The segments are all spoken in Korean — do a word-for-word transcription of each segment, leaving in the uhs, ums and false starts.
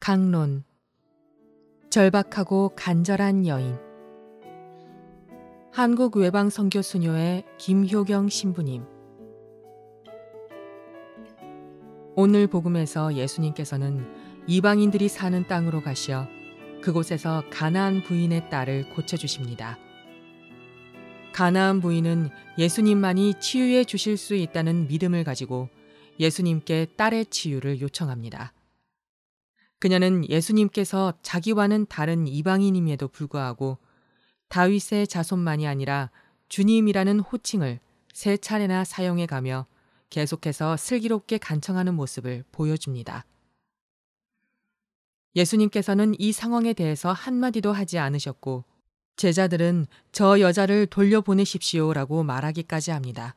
강론. 절박하고 간절한 여인. 한국 외방 선교 수녀의 김효경 신부님. 오늘 복음에서 예수님께서는 이방인들이 사는 땅으로 가시어 그곳에서 가나안 부인의 딸을 고쳐주십니다. 가나안 부인은 예수님만이 치유해 주실 수 있다는 믿음을 가지고 예수님께 딸의 치유를 요청합니다. 그녀는 예수님께서 자기와는 다른 이방인임에도 불구하고 다윗의 자손만이 아니라 주님이라는 호칭을 세 차례나 사용해 가며 계속해서 슬기롭게 간청하는 모습을 보여줍니다. 예수님께서는 이 상황에 대해서 한마디도 하지 않으셨고 제자들은 저 여자를 돌려보내십시오라고 말하기까지 합니다.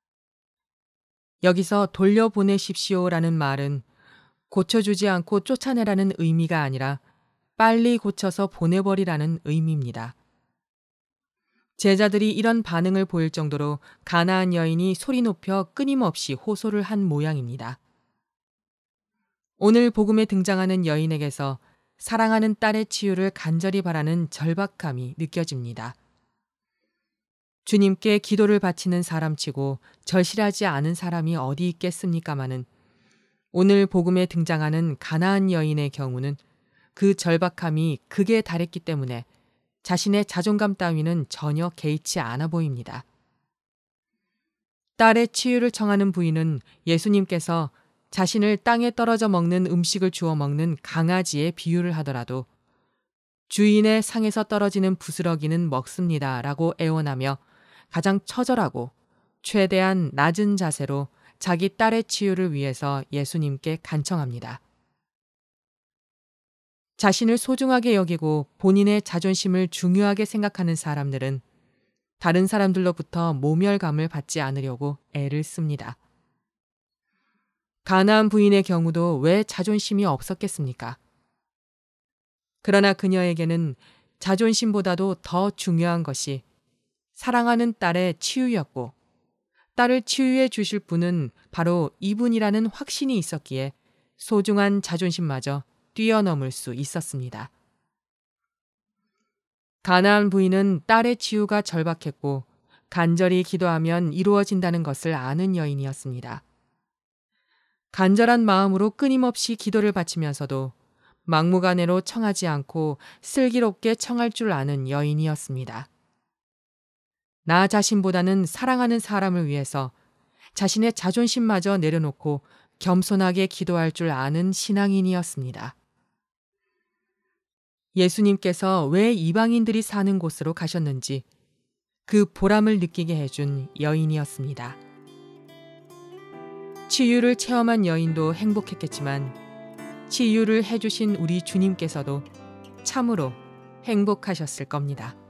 여기서 돌려보내십시오라는 말은 고쳐주지 않고 쫓아내라는 의미가 아니라 빨리 고쳐서 보내버리라는 의미입니다. 제자들이 이런 반응을 보일 정도로 가나안 여인이 소리 높여 끊임없이 호소를 한 모양입니다. 오늘 복음에 등장하는 여인에게서 사랑하는 딸의 치유를 간절히 바라는 절박함이 느껴집니다. 주님께 기도를 바치는 사람치고 절실하지 않은 사람이 어디 있겠습니까마는 오늘 복음에 등장하는 가나안 여인의 경우는 그 절박함이 극에 달했기 때문에 자신의 자존감 따위는 전혀 개의치 않아 보입니다. 딸의 치유를 청하는 부인은 예수님께서 자신을 땅에 떨어져 먹는 음식을 주워 먹는 강아지에 비유를 하더라도 주인의 상에서 떨어지는 부스러기는 먹습니다 라고 애원하며 가장 처절하고 최대한 낮은 자세로 자기 딸의 치유를 위해서 예수님께 간청합니다. 자신을 소중하게 여기고 본인의 자존심을 중요하게 생각하는 사람들은 다른 사람들로부터 모멸감을 받지 않으려고 애를 씁니다. 가나안 부인의 경우도 왜 자존심이 없었겠습니까? 그러나 그녀에게는 자존심보다도 더 중요한 것이 사랑하는 딸의 치유였고 딸을 치유해 주실 분은 바로 이분이라는 확신이 있었기에 소중한 자존심마저 뛰어넘을 수 있었습니다. 가나안 부인은 딸의 치유가 절박했고 간절히 기도하면 이루어진다는 것을 아는 여인이었습니다. 간절한 마음으로 끊임없이 기도를 바치면서도 막무가내로 청하지 않고 슬기롭게 청할 줄 아는 여인이었습니다. 나 자신보다는 사랑하는 사람을 위해서 자신의 자존심마저 내려놓고 겸손하게 기도할 줄 아는 신앙인이었습니다. 예수님께서 왜 이방인들이 사는 곳으로 가셨는지 그 보람을 느끼게 해준 여인이었습니다. 치유를 체험한 여인도 행복했겠지만 치유를 해주신 우리 주님께서도 참으로 행복하셨을 겁니다.